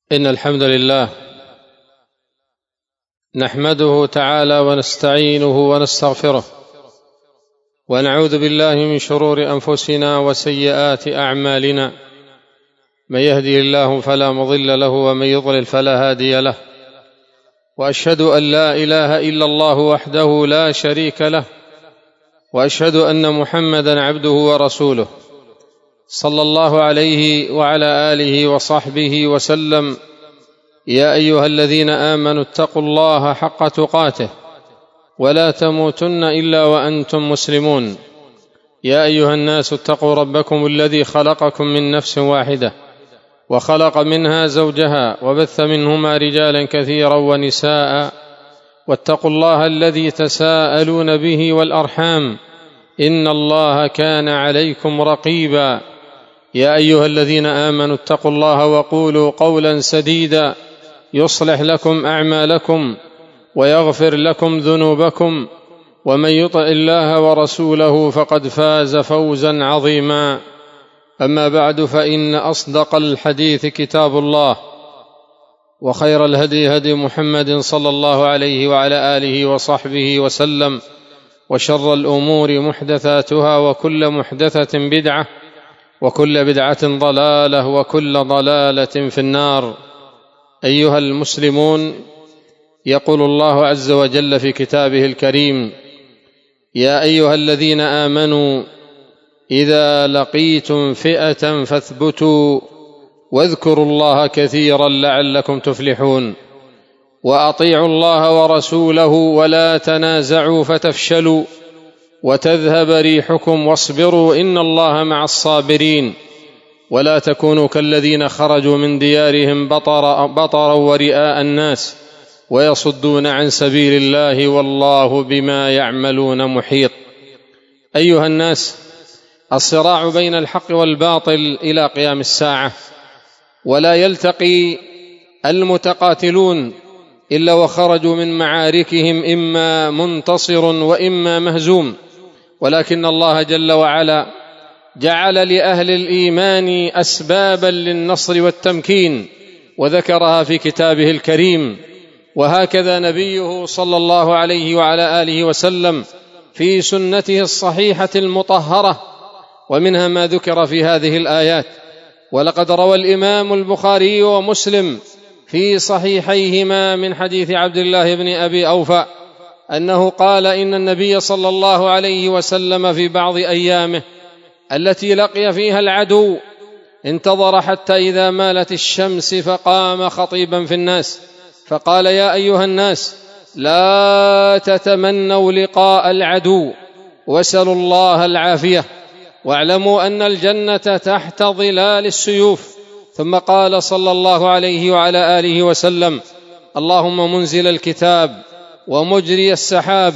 إن الحمد لله نحمده تعالى ونستعينه ونستغفره، ونعوذ بالله من شرور أنفسنا وسيئات أعمالنا. من يهدي الله فلا مضل له، ومن يضلل فلا هادي له. وأشهد أن لا إله إلا الله وحده لا شريك له، وأشهد أن محمدًا عبده ورسوله، صلى الله عليه وعلى آله وصحبه وسلم. يا أيها الذين آمنوا اتقوا الله حق تقاته ولا تموتن إلا وأنتم مسلمون. يا أيها الناس اتقوا ربكم الذي خلقكم من نفس واحدة، وخلق منها زوجها، وبث منهما رجالا كثيرا ونساء. واتقوا الله الذي تساءلون به والأرحام، إن الله كان عليكم رقيبا. يا أيها الذين آمنوا اتقوا الله وقولوا قولا سديدا يصلح لكم أعمالكم ويغفر لكم ذنوبكم، ومن يطع الله ورسوله فقد فاز فوزا عظيما. أما بعد، فإن أصدق الحديث كتاب الله، وخير الهدي هدي محمد صلى الله عليه وعلى آله وصحبه وسلم، وشر الأمور محدثاتها، وكل محدثة بدعة، وكل بدعة ضلالة، وكل ضلالة في النار. أيها المسلمون، يقول الله عز وجل في كتابه الكريم: يا أيها الذين آمنوا إذا لقيتم فئة فاثبتوا واذكروا الله كثيرا لعلكم تفلحون، وأطيعوا الله ورسوله ولا تنازعوا فتفشلوا وتذهب ريحكم واصبروا إن الله مع الصابرين. ولا تكونوا كالذين خرجوا من ديارهم بطرا ورئاء الناس ويصدون عن سبيل الله والله بما يعملون محيط. أيها الناس، الصراع بين الحق والباطل إلى قيام الساعة، ولا يلتقي المتقاتلون إلا وخرجوا من معاركهم إما منتصر وإما مهزوم. ولكن الله جل وعلا جعل لأهل الإيمان أسبابا للنصر والتمكين، وذكرها في كتابه الكريم. وهكذا نبيه صلى الله عليه وعلى آله وسلم في سنته الصحيحة المطهرة، ومنها ما ذكر في هذه الآيات. ولقد روى الإمام البخاري ومسلم في صحيحيهما من حديث عبد الله بن أبي أوفى أنه قال: إن النبي صلى الله عليه وسلم في بعض أيامه التي لقي فيها العدو انتظر حتى إذا مالت الشمس فقام خطيبا في الناس فقال: يا أيها الناس، لا تتمنوا لقاء العدو، واسألوا الله العافية، واعلموا أن الجنة تحت ظلال السيوف. ثم قال صلى الله عليه وعلى آله وسلم: اللهم منزل الكتاب ومجري السحاب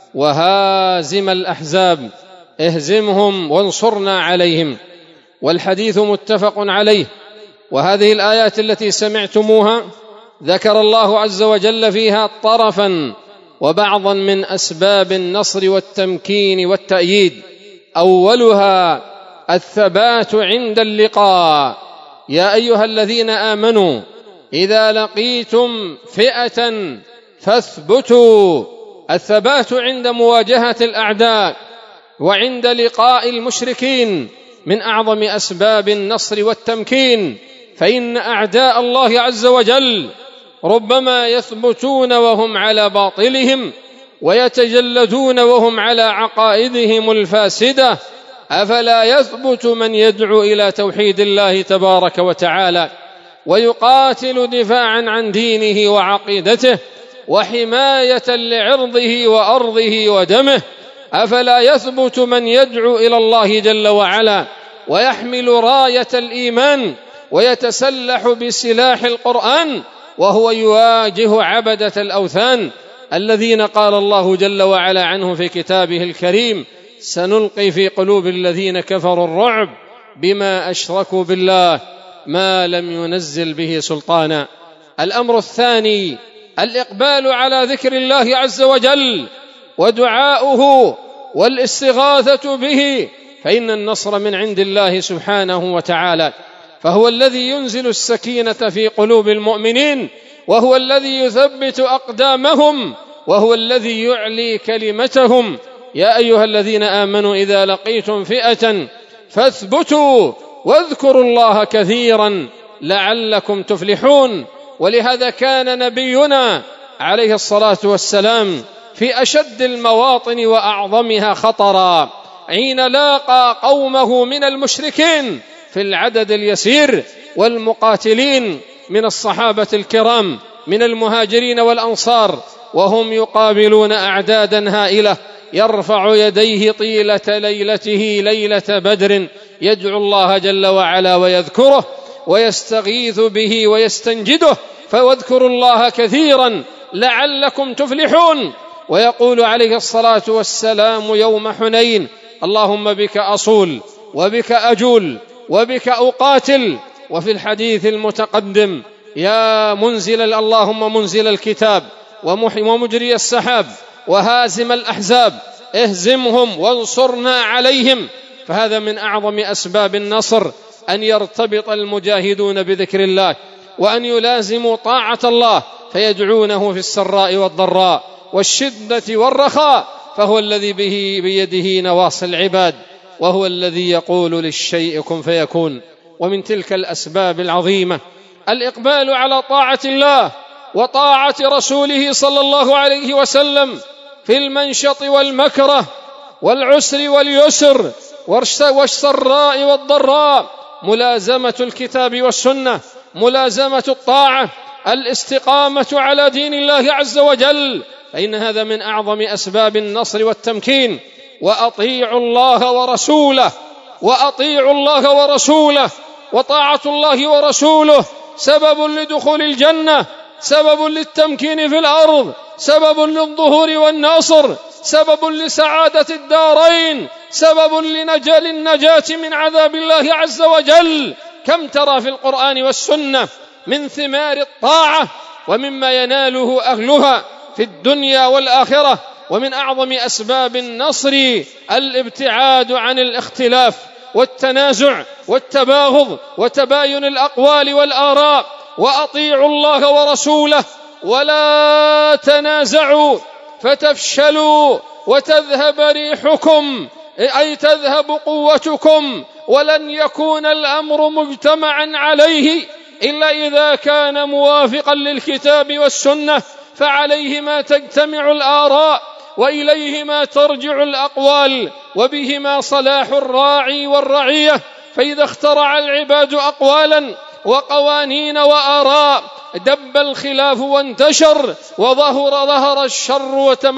وهازم الأحزاب، اهزمهم وانصرنا عليهم. والحديث متفق عليه. وهذه الآيات التي سمعتموها ذكر الله عز وجل فيها طرفا وبعضا من أسباب النصر والتمكين والتأييد. أولها الثبات عند اللقاء. يا أيها الذين آمنوا إذا لقيتم فئة فاثبتوا. الثبات عند مواجهة الأعداء وعند لقاء المشركين من أعظم أسباب النصر والتمكين، فإن أعداء الله عز وجل ربما يثبتون وهم على باطلهم، ويتجلدون وهم على عقائدهم الفاسدة. أفلا يثبت من يدعو إلى توحيد الله تبارك وتعالى ويقاتل دفاعا عن دينه وعقيدته وحماية لعرضه وأرضه ودمه؟ أفلا يثبت من يدعو إلى الله جل وعلا ويحمل راية الإيمان ويتسلح بسلاح القرآن وهو يواجه عبدة الأوثان الذين قال الله جل وعلا عنه في كتابه الكريم: سنلقي في قلوب الذين كفروا الرعب بما أشركوا بالله ما لم ينزل به سلطانا. الأمر الثاني الإقبال على ذكر الله عز وجل ودعاؤه والاستغاثة به، فإن النصر من عند الله سبحانه وتعالى. فهو الذي ينزل السكينة في قلوب المؤمنين، وهو الذي يثبت أقدامهم، وهو الذي يعلي كلمتهم. يا أيها الذين آمنوا إذا لقيتم فئة فاثبتوا واذكروا الله كثيرا لعلكم تفلحون. ولهذا كان نبينا عليه الصلاة والسلام في أشد المواطن وأعظمها خطرا حين لاقى قومه من المشركين في العدد اليسير والمقاتلين من الصحابة الكرام من المهاجرين والأنصار، وهم يقابلون أعدادا هائلة، يرفع يديه طيلة ليلته ليلة بدر يدعو الله جل وعلا ويذكره ويستغيث به ويستنجده، فاذكروا الله كثيرا لعلكم تفلحون. ويقول عليه الصلاة والسلام يوم حنين: اللهم بك أصول وبك أجول وبك أقاتل. وفي الحديث المتقدم: يا اللهم منزل الكتاب ومجري السحاب وهازم الأحزاب اهزمهم وانصرنا عليهم. فهذا من أعظم أسباب النصر، أن يرتبط المجاهدون بذكر الله، وأن يلازموا طاعة الله، فيدعونه في السراء والضراء والشدة والرخاء، فهو الذي بيده نواصي العباد، وهو الذي يقول للشيء كن فيكون. ومن تلك الأسباب العظيمة الإقبال على طاعة الله وطاعة رسوله صلى الله عليه وسلم في المنشط والمكره والعسر واليسر والسراء والضراء، ملازمة الكتاب والسنة، ملازمة الطاعة، الاستقامة على دين الله عز وجل، فإن هذا من أعظم أسباب النصر والتمكين. وأطيعوا الله ورسوله، وأطيعوا الله ورسوله، وطاعة الله ورسوله سبب لدخول الجنة، سبب للتمكين في الأرض، سبب للظهور والنصر، سبب لسعادة الدارين، سبب للنجاة من عذاب الله عز وجل. كم ترى في القرآن والسنة من ثمار الطاعة ومما يناله أهلها في الدنيا والآخرة. ومن أعظم أسباب النصر الابتعاد عن الاختلاف والتنازع والتباغض وتباين الأقوال والآراء. وأطيعوا الله ورسوله ولا تنازعوا فتفشلوا وتذهب ريحكم، أي تذهب قوتكم، ولن يكون الأمر مجتمعا عليه إلا إذا كان موافقا للكتاب والسنة، فعليهما تجتمع الآراء وإليهما ترجع الأقوال، وبهما صلاح الراعي والرعية. فإذا اخترع العباد أقوالا وقوانين وآراء دب الخلاف وانتشر وظهر الشر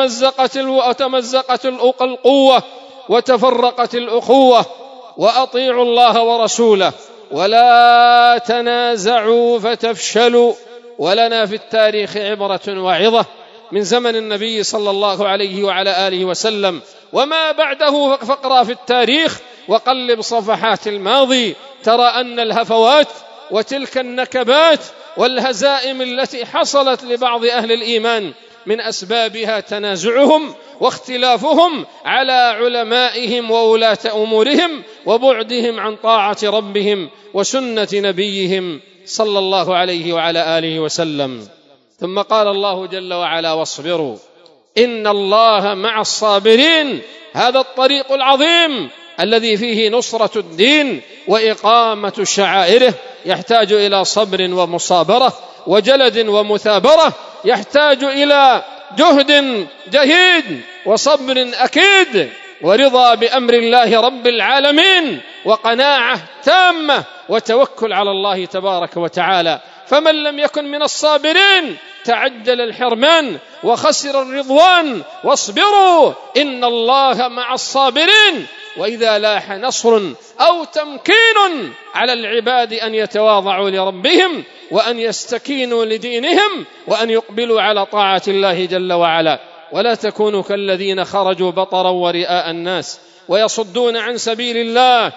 وتمزقت القوة وتفرقت الأخوة. وأطيعوا الله ورسوله ولا تنازعوا فتفشلوا. ولنا في التاريخ عبرة وعظة من زمن النبي صلى الله عليه وعلى آله وسلم وما بعده، فاقرأ في التاريخ وقلب صفحات الماضي، ترى أن الهفوات وتلك النكبات والهزائم التي حصلت لبعض أهل الإيمان من أسبابها تنازعهم واختلافهم على علمائهم وولاة أمورهم وبعدهم عن طاعة ربهم وسنة نبيهم صلى الله عليه وعلى آله وسلم. ثم قال الله جل وعلا: واصبروا إن الله مع الصابرين. هذا الطريق العظيم الذي فيه نصرة الدين وإقامة شعائره يحتاج إلى صبر ومصابرة وجلد ومثابرة، يحتاج إلى جهد جهيد وصبر أكيد ورضا بأمر الله رب العالمين وقناعة تامة وتوكل على الله تبارك وتعالى. فمن لم يكن من الصابرين تعجل الحرمان وخسر الرضوان. واصبروا إن الله مع الصابرين. وإذا لاح نصر أو تمكين على العباد أن يتواضعوا لربهم وأن يستكينوا لدينهم وأن يقبلوا على طاعة الله جل وعلا، ولا تكونوا كالذين خرجوا بطرا ورئاء الناس ويصدون عن سبيل الله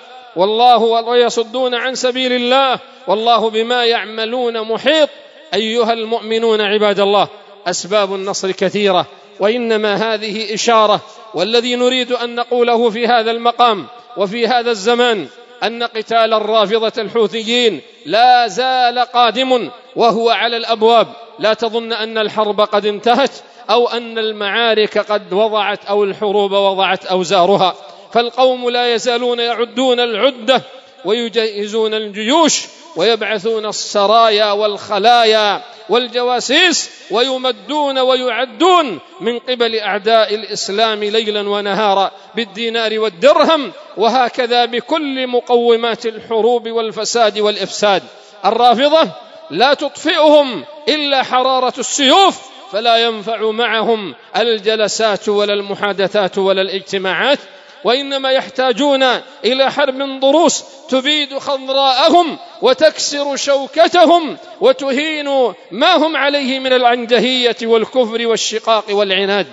والله بما يعملون محيط. أيها المؤمنون عباد الله، أسباب النصر كثيرة، وإنما هذه إشارة، والذي نريد أن نقوله في هذا المقام وفي هذا الزمان أن قتال الرافضة الحوثيين لا زال قادم وهو على الأبواب. لا تظن أن الحرب قد انتهت أو أن المعارك قد وضعت أو الحروب وضعت أوزارها، فالقوم لا يزالون يعدون العدة ويجهزون الجيوش ويبعثون السرايا والخلايا والجواسيس ويمدون ويعدون من قبل أعداء الإسلام ليلا ونهارا بالدينار والدرهم، وهكذا بكل مقومات الحروب والفساد والإفساد. الرافضة لا تطفئهم إلا حرارة السيوف، فلا ينفع معهم الجلسات ولا المحادثات ولا الاجتماعات، وإنما يحتاجون إلى حرب ضروس تبيد خضراءهم وتكسر شوكتهم وتهين ما هم عليه من العنجهية والكفر والشقاق والعناد.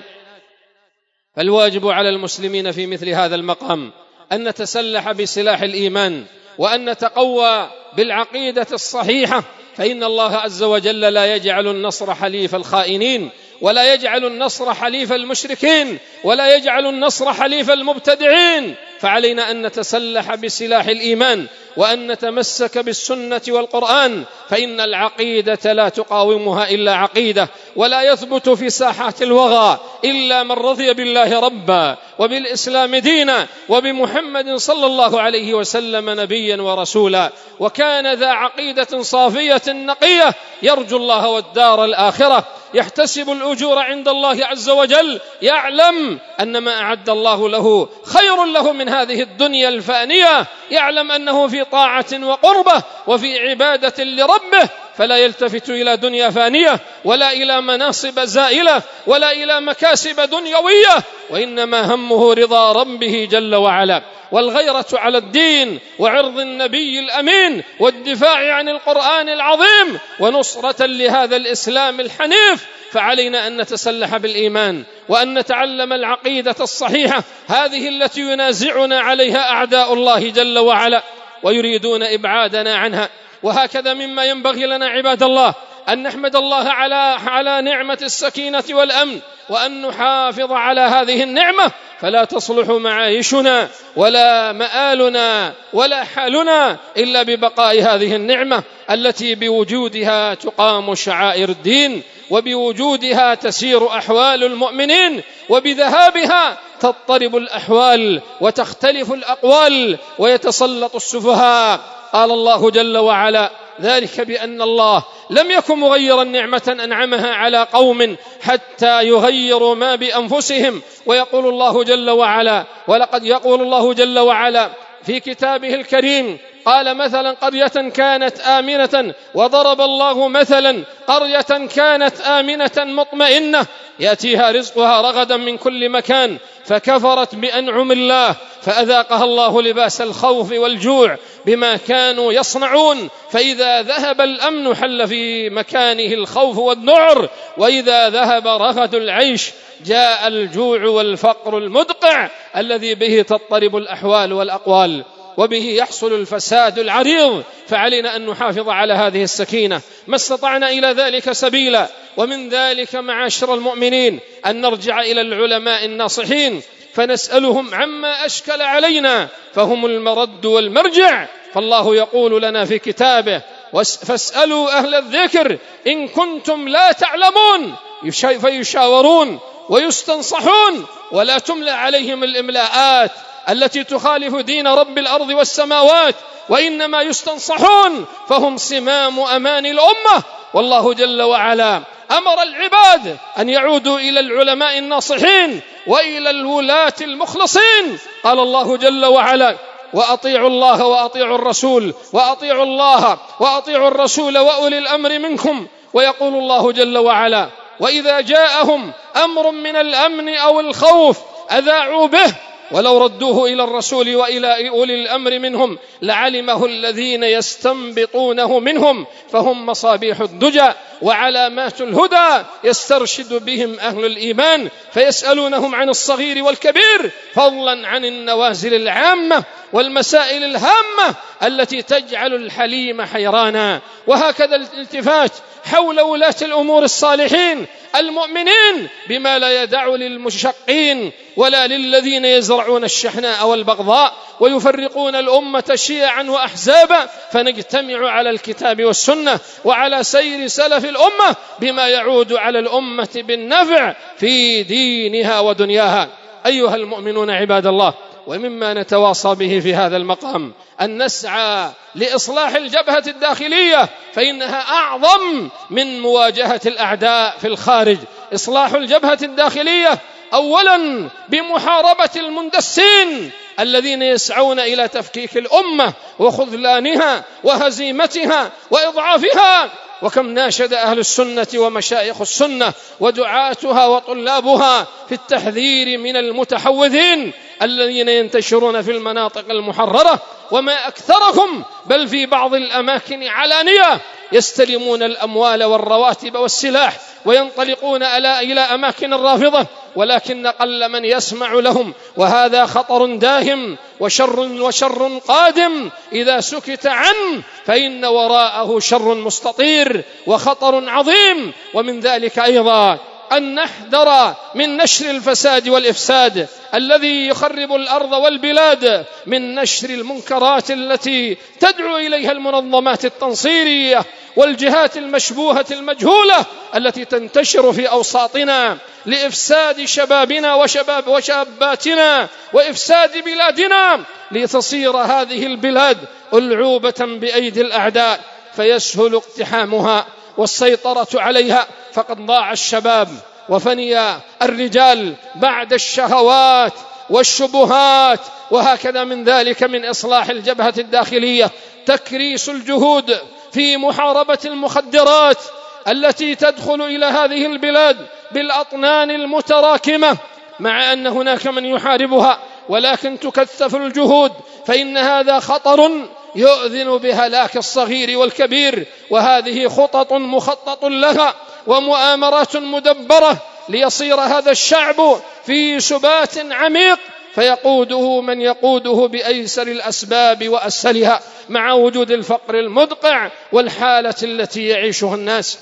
فالواجب على المسلمين في مثل هذا المقام أن نتسلح بسلاح الإيمان، وأن نتقوى بالعقيدة الصحيحة، فإن الله عز وجل لا يجعل النصر حليف الخائنين، ولا يجعل النصر حليف المشركين، ولا يجعل النصر حليف المبتدعين. فعلينا أن نتسلح بسلاح الإيمان، وأن نتمسك بالسنة والقرآن، فإن العقيدة لا تقاومها إلا عقيدة، ولا يثبت في ساحات الوغى إلا من رضي بالله ربا وبالإسلام دينا وبمحمد صلى الله عليه وسلم نبيا ورسولا، وكان ذا عقيدة صافية نقية يرجو الله والدار الآخرة، يحتسب الأجور عند الله عز وجل، يعلم أن ما أعد الله له خير له من هذه الدنيا الفانية، يعلم أنه في طاعة وقربة وفي عبادة لربه، فلا يلتفت إلى دنيا فانية ولا إلى مناصب زائلة ولا إلى مكاسب دنيوية، وإنما همه رضا ربه جل وعلا، والغيرة على الدين وعرض النبي الأمين والدفاع عن القرآن العظيم ونصرة لهذا الإسلام الحنيف. فعلينا أن نتسلح بالإيمان، وأن نتعلم العقيدة الصحيحة، هذه التي ينازعنا عليها أعداء الله جل وعلا ويريدون إبعادنا عنها. وهكذا مما ينبغي لنا عباد الله أن نحمد الله على نعمة السكينة والأمن، وأن نحافظ على هذه النعمة، فلا تصلح معايشنا ولا مآلنا ولا حالنا إلا ببقاء هذه النعمة التي بوجودها تقام شعائر الدين، وبوجودها تسير أحوال المؤمنين، وبذهابها تضطرب الأحوال وتختلف الأقوال ويتسلط السفهاء. قال الله جل وعلا: ذلك بأن الله لم يكن مغيرا نعمة أنعمها على قوم حتى يغيروا ما بأنفسهم. ويقول الله جل وعلا: ولقد يقول الله جل وعلا في كتابه الكريم: قال مثلا قرية كانت آمنة، وضرب الله مثلا قرية كانت آمنة مطمئنة يأتيها رزقها رغدا من كل مكان فكفرت بأنعم الله فأذاقها الله لباس الخوف والجوع بما كانوا يصنعون، فإذا ذهب الأمن حل في مكانه الخوف والذعر، وإذا ذهب رغد العيش جاء الجوع والفقر المدقع الذي به تضطرب الأحوال والأقوال وبه يحصل الفساد العريض. فعلينا أن نحافظ على هذه السكينة ما استطعنا إلى ذلك سبيلا. ومن ذلك معاشر المؤمنين أن نرجع إلى العلماء الناصحين فنسألهم عما أشكل علينا، فهم المرد والمرجع. فالله يقول لنا في كتابه: فاسألوا أهل الذكر إن كنتم لا تعلمون، فيشاورون ويستنصحون، ولا تملى عليهم الإملاءات التي تخالف دين رب الأرض والسماوات، وإنما يستنصحون، فهم صمام أمان الأمة. والله جل وعلا أمر العباد أن يعودوا إلى العلماء الناصحين وإلى الولاة المخلصين. قال الله جل وعلا: وأطيعوا الله وأطيعوا الرسول، وأطيعوا الله وأطيعوا الرسول وأولي الأمر منكم. ويقول الله جل وعلا: وإذا جاءهم أمر من الأمن أو الخوف أذاعوا به، ولو ردوه إلى الرسول وإلى أولي الأمر منهم لعلمه الذين يستنبطونه منهم، فهم مصابيح الدجى وعلامات الهدى يسترشد بهم أهل الإيمان، فيسألونهم عن الصغير والكبير فضلا عن النوازل العامة والمسائل الهامة التي تجعل الحليم حيرانا. وهكذا الالتفات حول ولاة الأمور الصالحين المؤمنين بما لا يدع للمشقين ولا للذين يزرعون الشحناء والبغضاء ويفرقون الأمة شيعا وأحزابا، فنجتمع على الكتاب والسنة وعلى سير سلف الأمة بما يعود على الأمة بالنفع في دينها ودنياها. أيها المؤمنون عباد الله، ومما نتواصى به في هذا المقام أن نسعى لإصلاح الجبهة الداخلية، فإنها أعظم من مواجهة الأعداء في الخارج. إصلاح الجبهة الداخلية أولا بمحاربة المندسين الذين يسعون إلى تفكيك الأمة وخذلانها وهزيمتها وإضعافها. وكم ناشد أهل السنة ومشايخ السنة ودعاتها وطلابها في التحذير من المتحوذين الذين ينتشرون في المناطق المحررة، وما أكثرهم بل في بعض الأماكن علانية يستلمون الأموال والرواتب والسلاح وينطلقون إلى أماكن الرافضة، ولكن قل من يسمع لهم، وهذا خطر داهم وشر قادم إذا سكت عنه، فإن وراءه شر مستطير وخطر عظيم. ومن ذلك أيضا أن نحذر من نشر الفساد والإفساد الذي يخرب الأرض والبلاد، من نشر المنكرات التي تدعو إليها المنظمات التنصيرية والجهات المشبوهة المجهولة التي تنتشر في أوساطنا لإفساد شبابنا وشاباتنا وإفساد بلادنا، لتصير هذه البلاد ألعوبة بأيدي الأعداء فيسهل اقتحامها والسيطرة عليها. فقد ضاع الشباب وفني الرجال بعد الشهوات والشبهات. وهكذا من ذلك من إصلاح الجبهة الداخلية تكريس الجهود في محاربة المخدرات التي تدخل إلى هذه البلاد بالأطنان المتراكمة، مع أن هناك من يحاربها، ولكن تكثف الجهود، فإن هذا خطر يؤذن بهلاك الصغير والكبير. وهذه خطط مخطط لها ومؤامرات مدبرة ليصير هذا الشعب في سبات عميق، فيقوده من يقوده بأيسر الأسباب وأسهلها، مع وجود الفقر المدقع والحالة التي يعيشها الناس.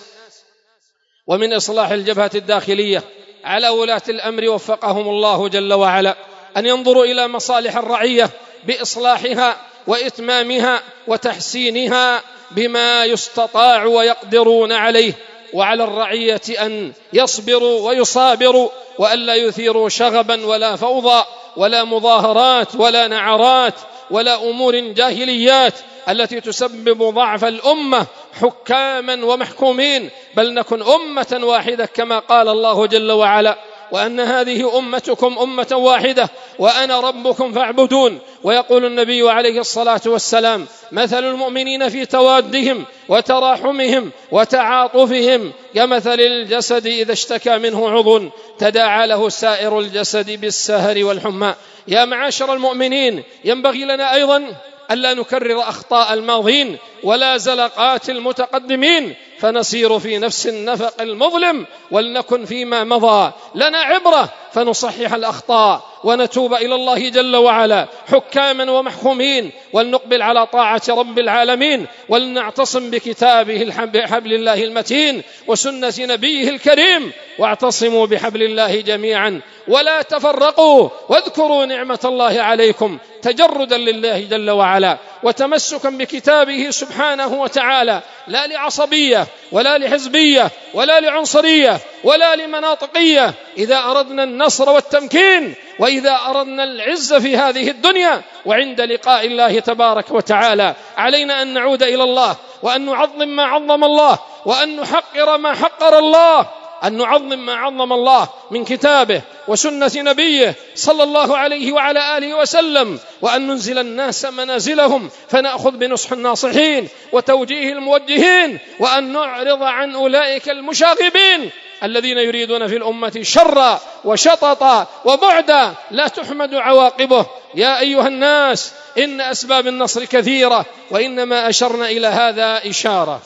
ومن إصلاح الجبهة الداخلية على ولاة الأمر وفقهم الله جل وعلا أن ينظروا إلى مصالح الرعية بإصلاحها وإتمامها وتحسينها بما يستطاع ويقدرون عليه، وعلى الرعية أن يصبروا ويصابروا وألا يثيروا شغبا ولا فوضى ولا مظاهرات ولا نعرات ولا أمور جاهليات التي تسبب ضعف الأمة حكاما ومحكومين، بل نكن أمة واحدة كما قال الله جل وعلا: وأن هذه أمتكم أمة واحدة وأنا ربكم فاعبدون. ويقول النبي عليه الصلاة والسلام: مثل المؤمنين في توادهم وتراحمهم وتعاطفهم كمثل الجسد إذا اشتكى منه عضو تداعى له سائر الجسد بالسهر والحمى. يا معاشر المؤمنين، ينبغي لنا أيضا ألا نكرر أخطاء الماضين ولا زلقات المتقدمين فنسير في نفس النفق المظلم، ولنكن فيما مضى لنا عبرة فنصحح الأخطاء ونتوب إلى الله جل وعلا حكاما ومحكومين، ولنقبل على طاعة رب العالمين، ولنعتصم بكتابه حبل الله المتين وسنة نبيه الكريم. واعتصموا بحبل الله جميعا ولا تفرقوا، واذكروا نعمة الله عليكم تجردا لله جل وعلا وتمسكا بكتابه سبحانه وتعالى، لا لعصبية ولا لحزبية ولا لعنصرية ولا لمناطقية. إذا أردنا النصر والتمكين وإذا أردنا العزة في هذه الدنيا وعند لقاء الله تبارك وتعالى، علينا أن نعود إلى الله، وأن نعظم ما عظم الله، وأن نحقر ما حقر الله، أن نعظم ما عظم الله من كتابه وسنة نبيه صلى الله عليه وعلى آله وسلم، وأن ننزل الناس منازلهم فنأخذ بنصح الناصحين وتوجيه الموجهين، وأن نعرض عن أولئك المشاغبين الذين يريدون في الأمة شرا وشططا وبعدا لا تحمد عواقبه. يا أيها الناس، إن أسباب النصر كثيرة، وإنما أشرنا إلى هذا إشارة.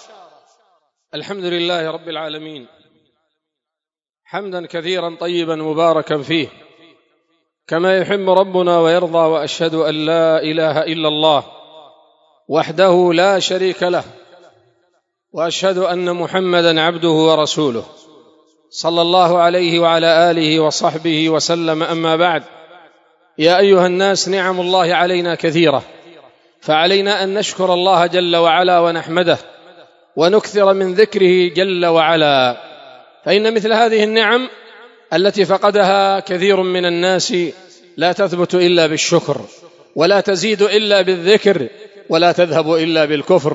الحمد لله رب العالمين، حمدا كثيرا طيبا مباركا فيه كما يحب ربنا ويرضى. وأشهد أن لا إله إلا الله وحده لا شريك له، وأشهد أن محمدًا عبده ورسوله صلى الله عليه وعلى آله وصحبه وسلم. أما بعد، يا أيها الناس، نعم الله علينا كثيرة، فعلينا أن نشكر الله جل وعلا ونحمده ونكثر من ذكره جل وعلا، فإن مثل هذه النعم التي فقدها كثير من الناس لا تثبت إلا بالشكر، ولا تزيد إلا بالذكر، ولا تذهب إلا بالكفر.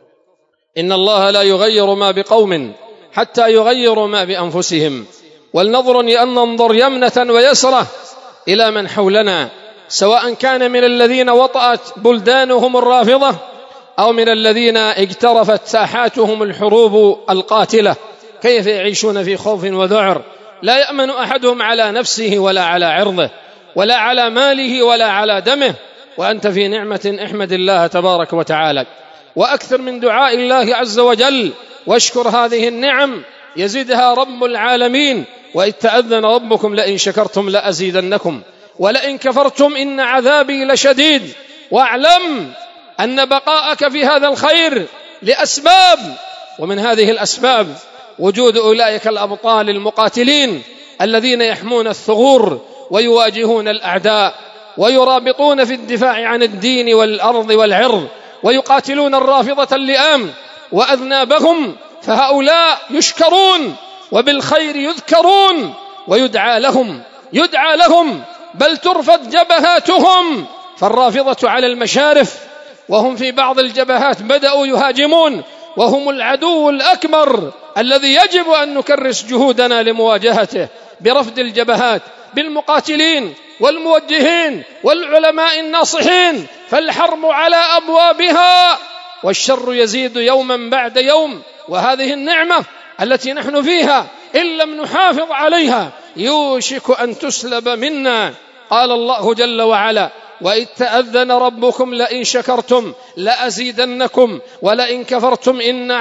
إن الله لا يغير ما بقوم حتى يغيروا ما بأنفسهم، ولننظر أن ننظر يمنة ويسرة إلى من حولنا، سواء كان من الذين وطأت بلدانهم الرافضة أو من الذين اجترفت ساحاتهم الحروب القاتلة، كيف يعيشون في خوف وذعر، لا يأمن أحدهم على نفسه ولا على عرضه ولا على ماله ولا على دمه. وأنت في نعمة، احمد الله تبارك وتعالى، وأكثر من دعاء الله عز وجل، واشكر هذه النعم يزيدها رب العالمين. وإذ تأذن ربكم لئن شكرتم لأزيدنكم ولئن كفرتم إن عذابي لشديد. واعلم أن بقاءك في هذا الخير لأسباب، ومن هذه الأسباب وجود أولئك الأبطال المقاتلين الذين يحمون الثغور ويواجهون الأعداء ويرابطون في الدفاع عن الدين والأرض والعرض، ويقاتلون الرافضة اللئام وأذنابهم، فهؤلاء يشكرون وبالخير يذكرون ويدعى لهم، بل ترفض جبهاتهم. فالرافضة على المشارف، وهم في بعض الجبهات بدأوا يهاجمون، وهم العدو الأكبر الذي يجب أن نكرس جهودنا لمواجهته برفض الجبهات بالمقاتلين والموجهين والعلماء الناصحين. فالحرب على أبوابها والشر يزيد يوما بعد يوم، وهذه النعمة التي نحن فيها إن لم نحافظ عليها يوشك أن تسلب منا. قال الله جل وعلا: وإذ تأذن ربكم لئن شكرتم لأزيدنكم ولئن كفرتم إن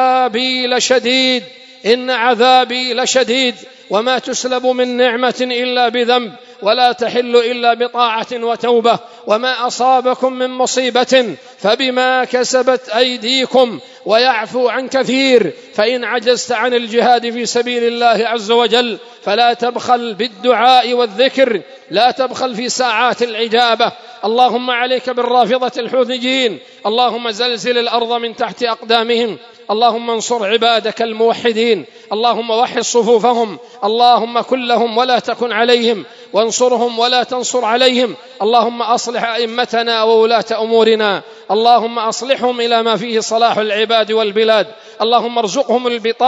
عذابي لشديد. وما تسلب من نعمة إلا بذنب، ولا تحل إلا بطاعة وتوبة. وما أصابكم من مصيبة فبما كسبت أيديكم ويعفو عن كثير. فإن عجزت عن الجهاد في سبيل الله عز وجل فلا تبخل بالدعاء والذكر، لا تبخل في ساعات العجابة. اللهم عليك بالرافضة الحوثيين، اللهم زلزل الأرض من تحت أقدامهم، اللهم انصر عبادك الموحدين، اللهم وحد صفوفهم، اللهم كن لهم ولا تكن عليهم، وانصرهم ولا تنصر عليهم. اللهم أصلح أئمتنا وولاة أمورنا، اللهم أصلحهم إلى ما فيه صلاح العباد والبلاد. اللهم ارزقهم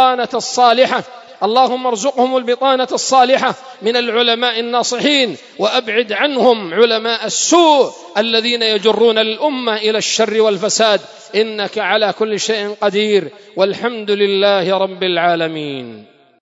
البطانة الصالحة من العلماء الناصحين، وأبعد عنهم علماء السوء الذين يجرون الأمة إلى الشر والفساد. إنك على كل شيء قدير، والحمد لله رب العالمين.